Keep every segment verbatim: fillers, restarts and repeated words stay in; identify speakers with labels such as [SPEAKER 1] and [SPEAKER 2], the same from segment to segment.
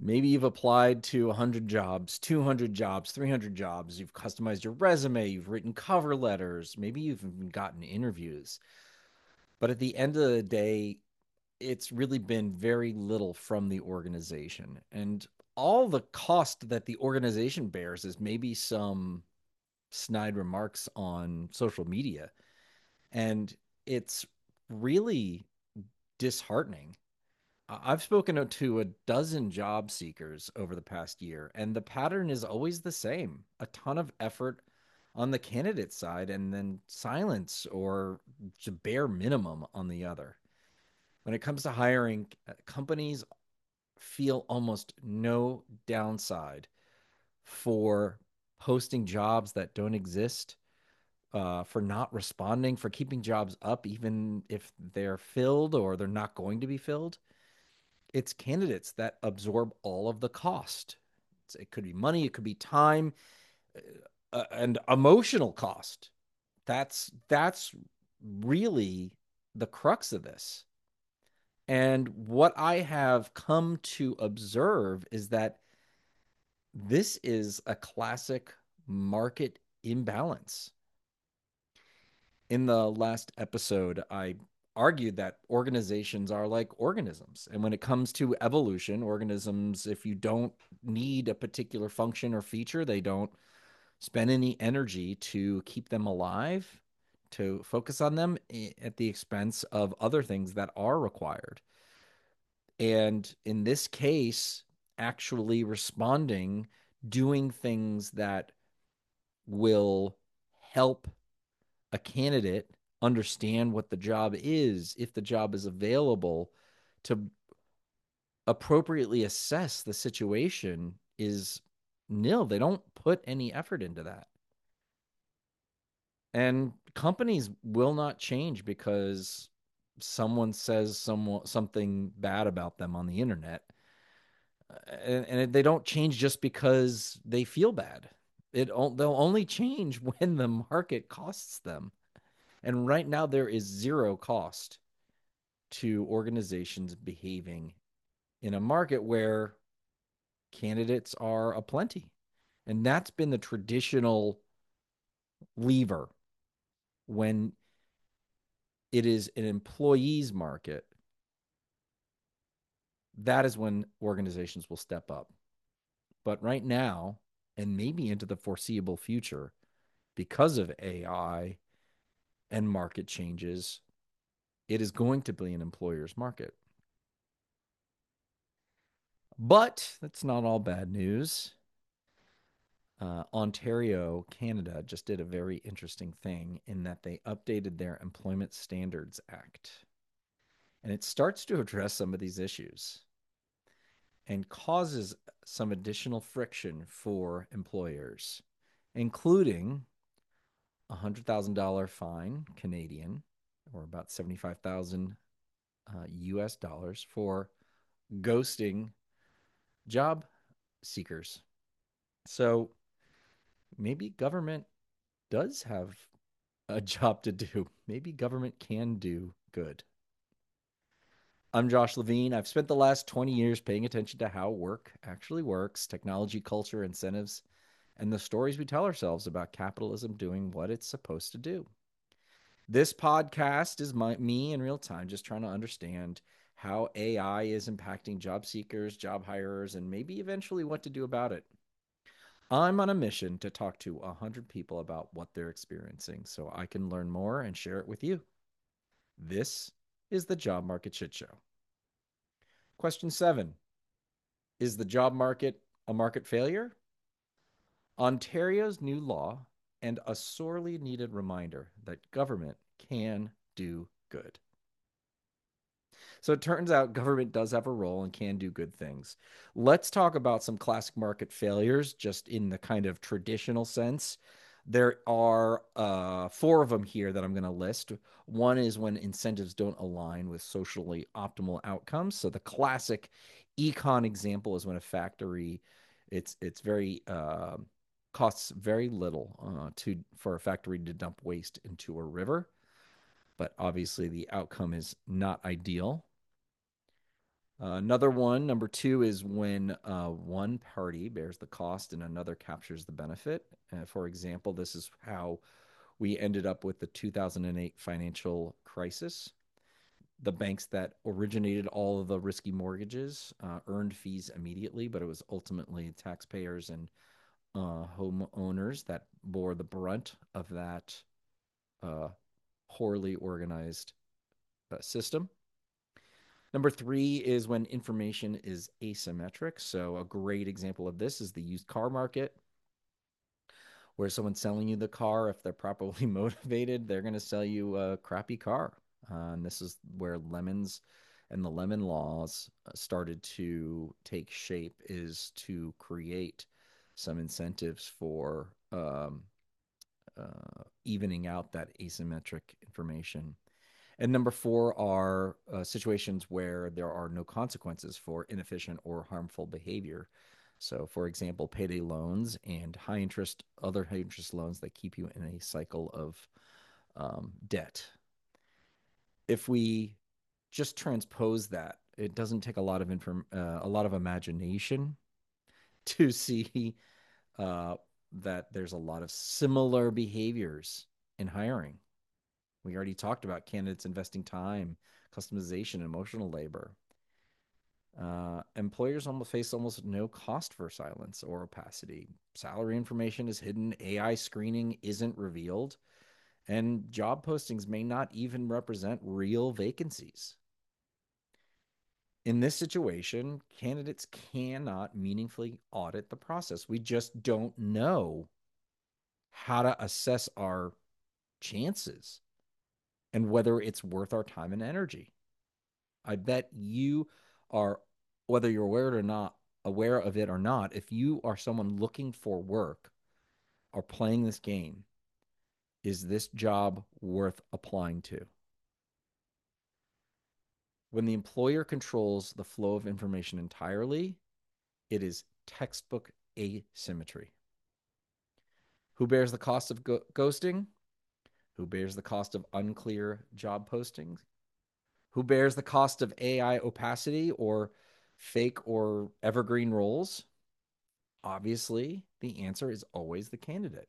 [SPEAKER 1] Maybe you've applied to one hundred jobs, two hundred jobs, three hundred jobs. You've customized your resume, you've written cover letters, maybe you've even gotten interviews. But at the end of the day, it's really been very little from the organization. And all the cost that the organization bears is maybe some snide remarks on social media. And it's really disheartening. I've spoken to a dozen job seekers over the past year, and the pattern is always the same: a ton of effort on the candidate side, and then silence or just bare minimum on the other. When it comes to hiring, uh, companies feel almost no downside for posting jobs that don't exist, uh, for not responding, for keeping jobs up, even if they're filled or they're not going to be filled. It's candidates that absorb all of the cost. It's, it could be money, it could be time, uh, and emotional cost. That's that's really the crux of this. And what I have come to observe is that this is a classic market imbalance. In the last episode, I argued that organizations are like organisms. And when it comes to evolution, organisms, if you don't need a particular function or feature, they don't spend any energy to keep them alive, to focus on them at the expense of other things that are required. And in this case, actually responding, doing things that will help a candidate understand what the job is, if the job is available, to appropriately assess the situation is nil. They don't put any effort into that. And companies will not change because someone says some, something bad about them on the internet. And, and they don't change just because they feel bad. It they'll only change when the market costs them. And right now there is zero cost to organizations behaving in a market where candidates are aplenty. And that's been the traditional lever when it is an employees market. That is when organizations will step up. But right now, and maybe into the foreseeable future, because of A I and market changes, it is going to be an employer's market. But that's not all bad news. Uh, Ontario, Canada, just did a very interesting thing in that they updated their Employment Standards Act. And it starts to address some of these issues and causes some additional friction for employers, including a one hundred thousand dollars fine Canadian, or about seventy-five thousand uh, U S dollars, for ghosting job seekers. So maybe government does have a job to do. Maybe government can do good. I'm Josh Levine. I've spent the last twenty years paying attention to how work actually works, technology, culture, incentives, and the stories we tell ourselves about capitalism doing what it's supposed to do. This podcast is my, me in real time, just trying to understand how A I is impacting job seekers, job hirers, and maybe eventually what to do about it. I'm on a mission to talk to one hundred people about what they're experiencing so I can learn more and share it with you. This is the Job Market Shit Show. Question seven: is the job market a market failure? Ontario's new law and a sorely needed reminder that government can do good. So it turns out government does have a role and can do good things. Let's talk about some classic market failures, just in the kind of traditional sense. There are uh, four of them here that I'm going to list. One is when incentives don't align with socially optimal outcomes. So the classic econ example is when a factory, it's it's very uh, costs very little uh, to for a factory to dump waste into a river, but obviously the outcome is not ideal. Uh, another one, number two, is when uh, one party bears the cost and another captures the benefit. Uh, for example, this is how we ended up with the two thousand eight financial crisis. The banks that originated all of the risky mortgages uh, earned fees immediately, but it was ultimately taxpayers and uh, homeowners that bore the brunt of that uh, poorly organized uh, system. Number three is when information is asymmetric. So, a great example of this is the used car market, where someone's selling you the car. If they're properly motivated, they're going to sell you a crappy car. Uh, and this is where lemons and the lemon laws uh, started to take shape, is to create some incentives for um, uh, evening out that asymmetric information. And number four are uh, situations where there are no consequences for inefficient or harmful behavior. So, for example, payday loans and high interest, other high interest loans that keep you in a cycle of um, debt. If we just transpose that, it doesn't take a lot of inform- uh, a lot of imagination to see uh, that there's a lot of similar behaviors in hiring. We already talked about candidates investing time, customization, emotional labor. Uh, employers almost face almost no cost for silence or opacity. Salary information is hidden, A I screening isn't revealed, and job postings may not even represent real vacancies. In this situation, candidates cannot meaningfully audit the process. We just don't know how to assess our chances and whether it's worth our time and energy. I bet you are, whether you're aware or not, aware of it or not, if you are someone looking for work or playing this game, is this job worth applying to? When the employer controls the flow of information entirely, it is textbook asymmetry. Who bears the cost of go- ghosting? Who bears the cost of unclear job postings? Who bears the cost of A I opacity or fake or evergreen roles? Obviously, the answer is always the candidate.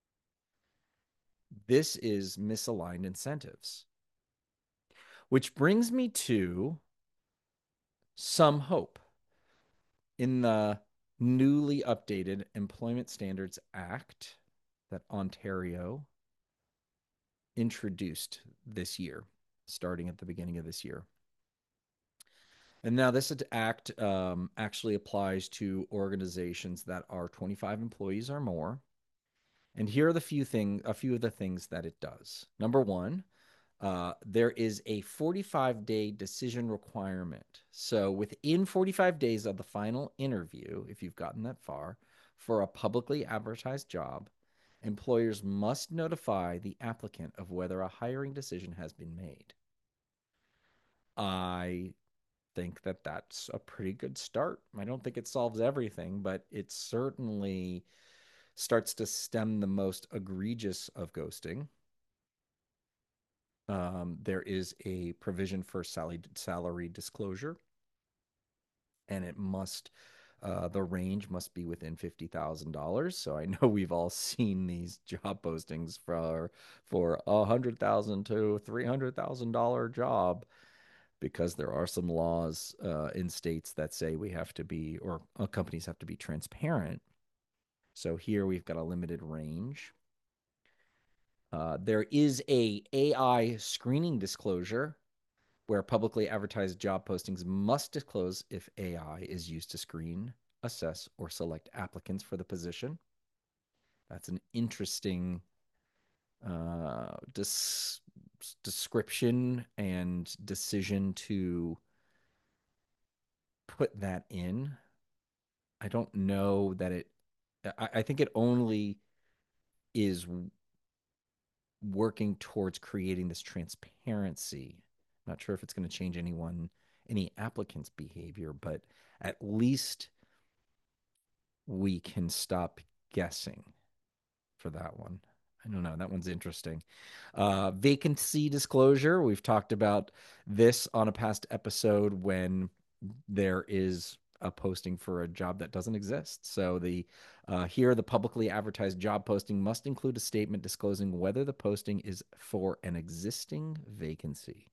[SPEAKER 1] This is misaligned incentives, which brings me to some hope. In the newly updated Employment Standards Act that Ontario introduced this year, starting at the beginning of this year. And now this act um, actually applies to organizations that are twenty-five employees or more. And here are the few thing, a few of the things that it does. Number one, uh, there is a forty-five day decision requirement. So within forty-five days of the final interview, if you've gotten that far, for a publicly advertised job, employers must notify the applicant of whether a hiring decision has been made. I think that that's a pretty good start. I don't think it solves everything, but it certainly starts to stem the most egregious of ghosting. Um, there is a provision for salary, salary disclosure, and it must, uh, the range must be within fifty thousand dollars. So I know we've all seen these job postings for for a hundred thousand to three hundred thousand dollar job, because there are some laws uh, in states that say we have to be, or uh, companies have to be transparent. So here we've got a limited range. Uh, there is a AI screening disclosure where publicly advertised job postings must disclose if A I is used to screen, assess, or select applicants for the position. That's an interesting uh, dis- description and decision to put that in. I don't know that it, I, I think it only is working towards creating this transparency. Not sure if it's going to change anyone, any applicant's behavior, but at least we can stop guessing for that one. I don't know. That one's interesting. Uh, vacancy disclosure. We've talked about this on a past episode when there is a posting for a job that doesn't exist. So the uh, here the publicly advertised job posting must include a statement disclosing whether the posting is for an existing vacancy.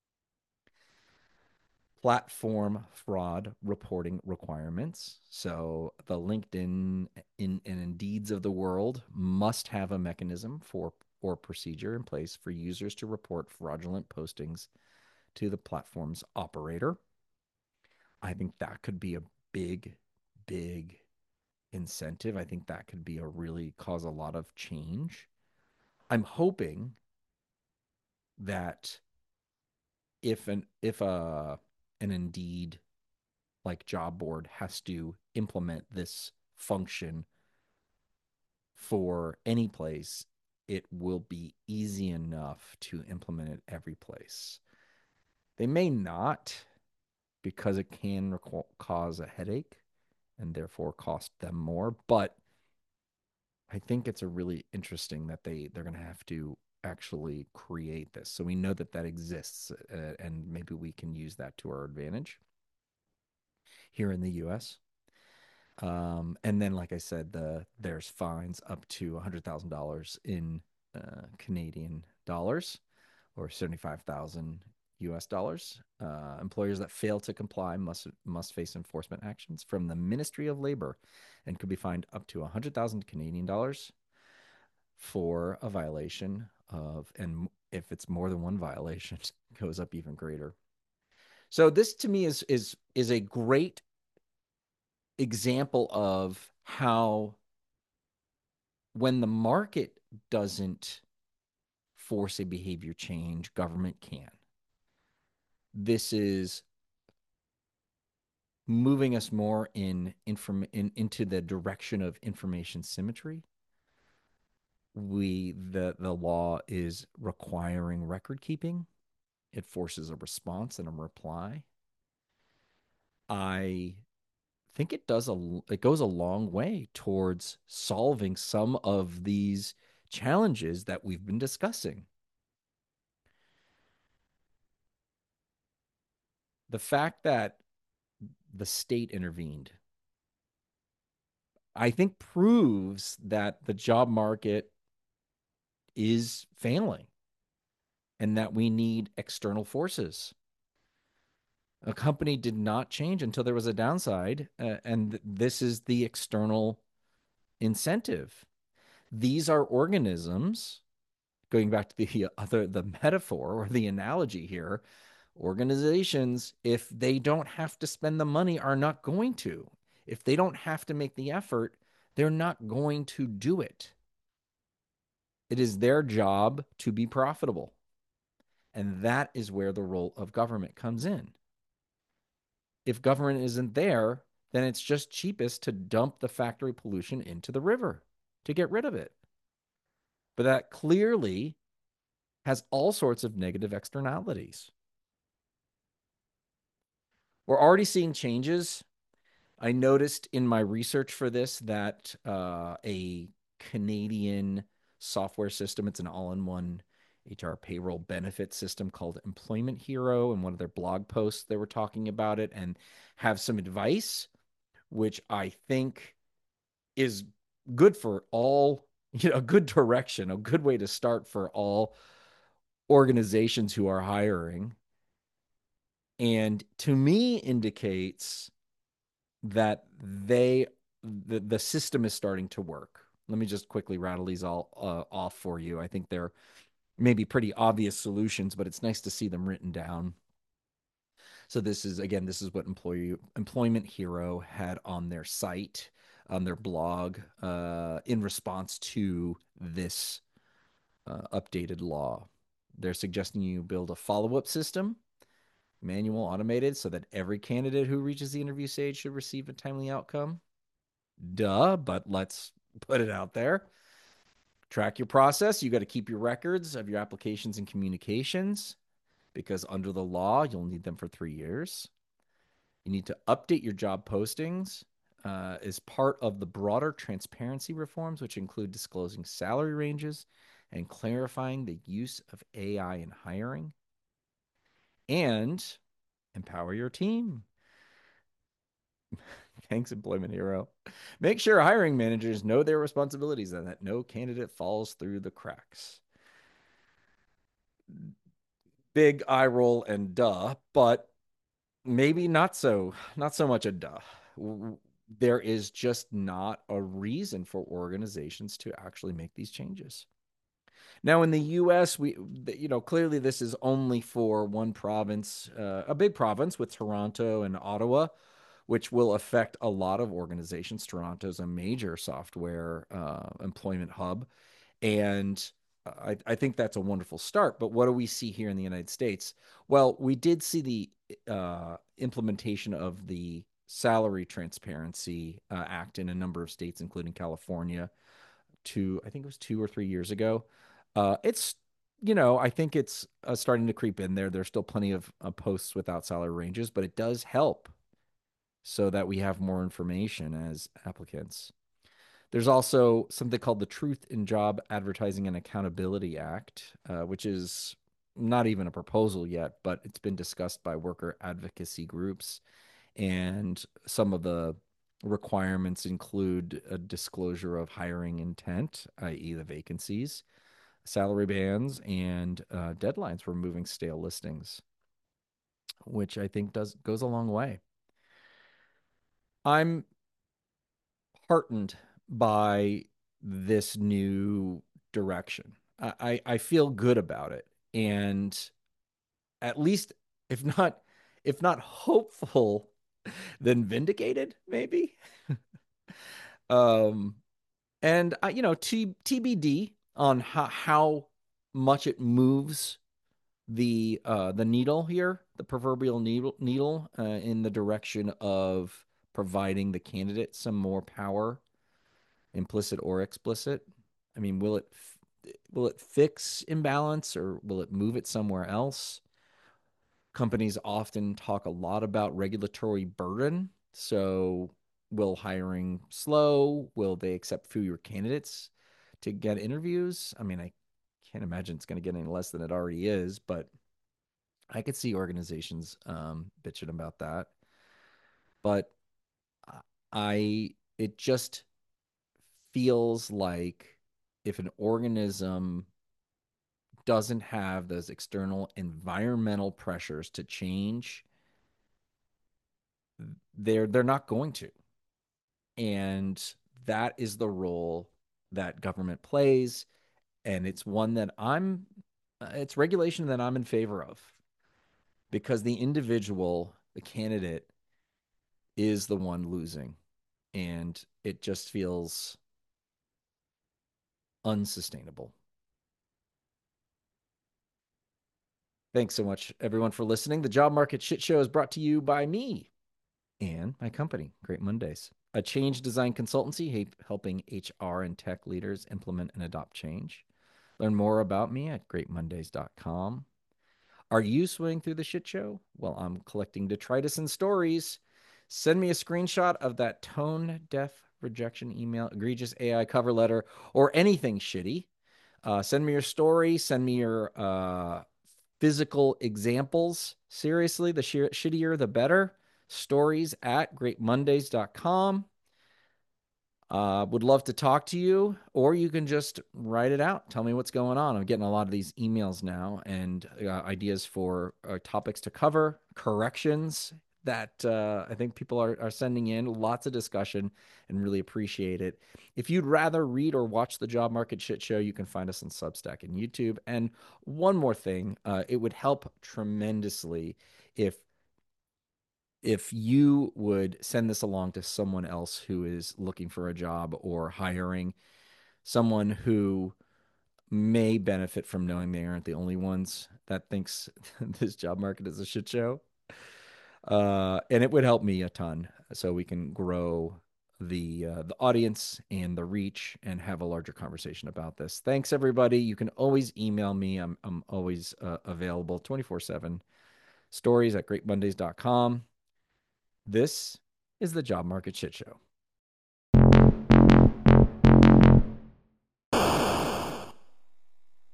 [SPEAKER 1] Platform fraud reporting requirements. So the LinkedIn in, and Indeeds of the world must have a mechanism for or procedure in place for users to report fraudulent postings to the platform's operator. I think that could be a big, big incentive. I think that could be a really cause a lot of change. I'm hoping that if an if a an Indeed like job board has to implement this function for any place, it will be easy enough to implement it every place. They may not because it can requ- cause a headache and therefore cost them more, but I think it's a really interesting that they they're going to have to actually create this. So we know that that exists, uh, and maybe we can use that to our advantage here in the U S. Um, and then, like I said, the there's fines up to one hundred thousand dollars in uh, Canadian dollars or seventy-five thousand U S dollars. Uh, employers that fail to comply must must face enforcement actions from the Ministry of Labor and could be fined up to one hundred thousand Canadian dollars for a violation of, and if it's more than one violation, it goes up even greater. So this to me is is is a great example of how when the market doesn't force a behavior change, government can. This is moving us more in, inform- in into the direction of information symmetry. We the the law is requiring record keeping. It forces a response and a reply. I think it does a it goes a long way towards solving some of these challenges that we've been discussing. The fact that the state intervened, I think proves that the job market is failing and that we need external forces. A company did not change until there was a downside, uh, and this is the external incentive. These are organisms, going back to the other the metaphor or the analogy here, organizations, if they don't have to spend the money, are not going to. If they don't have to make the effort, they're not going to do it. It is their job to be profitable. And that is where the role of government comes in. If government isn't there, then it's just cheapest to dump the factory pollution into the river to get rid of it. But that clearly has all sorts of negative externalities. We're already seeing changes. I noticed in my research for this that uh, a Canadian software system, it's an all in one H R payroll benefit system called Employment Hero. In one of their blog posts, they were talking about it and have some advice, which I think is good for all, you know, a good direction, a good way to start for all organizations who are hiring. And to me, indicates that they the, the system is starting to work. Let me just quickly rattle these all uh, off for you. I think they're maybe pretty obvious solutions, but it's nice to see them written down. So this is again, this is what employee Employment Hero had on their site, on their blog, uh, in response to this uh, updated law. They're suggesting you build a follow-up system, manual, automated, so that every candidate who reaches the interview stage should receive a timely outcome. Duh, but let's put it out there. Track your process. You got to keep your records of your applications and communications because under the law, you'll need them for three years. You need to update your job postings uh, as part of the broader transparency reforms, which include disclosing salary ranges and clarifying the use of A I in hiring. And empower your team. Thanks, Employment Hero. Make sure hiring managers know their responsibilities and that no candidate falls through the cracks. Big eye roll and duh, but maybe not so not so much a duh. There is just not a reason for organizations to actually make these changes. Now, in the U S, we, you know, clearly this is only for one province, uh, a big province with Toronto and Ottawa, which will affect a lot of organizations. Toronto is a major software uh, employment hub, and I, I think that's a wonderful start. But what do we see here in the United States? Well, we did see the uh, implementation of the Salary Transparency uh, Act in a number of states, including California, two, I think it was two or three years ago. Uh, it's, you know, I think it's uh, starting to creep in there. There's still plenty of uh, posts without salary ranges, but it does help so that we have more information as applicants. There's also something called the Truth in Job Advertising and Accountability Act, uh, which is not even a proposal yet, but it's been discussed by worker advocacy groups. And some of the requirements include a disclosure of hiring intent, that is, the vacancies, salary bands, and uh, deadlines for removing stale listings, which I think does goes a long way. I'm heartened by this new direction. I, I, I feel good about it. And at least if not if not hopeful, then vindicated, maybe. Um, and uh, you know, T TBD on how how much it moves the uh the needle here, the proverbial needle needle uh, in the direction of providing the candidate some more power, implicit or explicit. I mean, will it will it fix imbalance or will it move it somewhere else? Companies often talk a lot about regulatory burden. So, will hiring slow? Will they accept fewer candidates to get interviews? I mean, I can't imagine it's going to get any less than it already is, but I could see organizations um, bitching about that. But I, it just feels like if an organism doesn't have those external environmental pressures to change, they're they're not going to. And that is the role that government plays, and it's one that I'm uh, it's regulation that I'm in favor of because the individual, the candidate is the one losing, and it just feels unsustainable. Thanks so much, everyone, for listening. The Job Market Shit Show is brought to you by me and my company, Great Mondays, a change design consultancy helping H R and tech leaders implement and adopt change. Learn more about me at great mondays dot com. Are you swinging through the shit show? Well, I'm collecting detritus and stories. Send me a screenshot of that tone deaf rejection email, egregious A I cover letter, or anything shitty. Uh, send me your story. Send me your uh, physical examples. Seriously, the sh- shittier, the better. Stories at great mondays dot com. Uh, would love to talk to you, or you can just write it out. Tell me what's going on. I'm getting a lot of these emails now and uh, ideas for uh, topics to cover, corrections that uh, I think people are, are sending in. Lots of discussion and really appreciate it. If you'd rather read or watch the Job Market Shit Show, you can find us on Substack and YouTube. And one more thing, uh, it would help tremendously if if you would send this along to someone else who is looking for a job or hiring, someone who may benefit from knowing they aren't the only ones that thinks this job market is a shit show. Uh, and it would help me a ton so we can grow the uh, the audience and the reach and have a larger conversation about this. Thanks everybody. You can always email me. I'm I'm always uh, available twenty-four seven. Stories at great mondays dot com. This is the Job Market Shit Show.